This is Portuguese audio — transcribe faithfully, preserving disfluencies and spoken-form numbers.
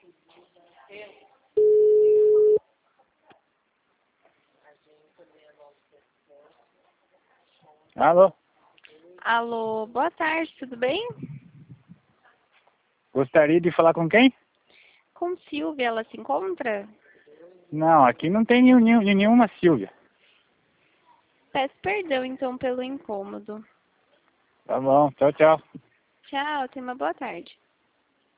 Alô? Alô, boa tarde, tudo bem? Gostaria de falar com quem? Com Silvia, ela se encontra? Não, aqui não tem nenhum, nenhum- nenhuma Silvia. Peço perdão então pelo incômodo. Tá bom, tchau, tchau. Tchau, tenha uma boa tarde.